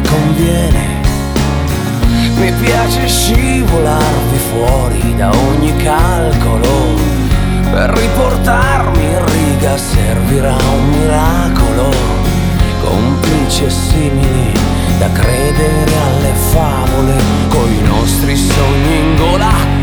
conviene. Mi piace scivolarvi fuori da ogni calcolo, per riportarmi in riga servirà un miracolo, complici e simili da credere alle favole, coi nostri sogni in gola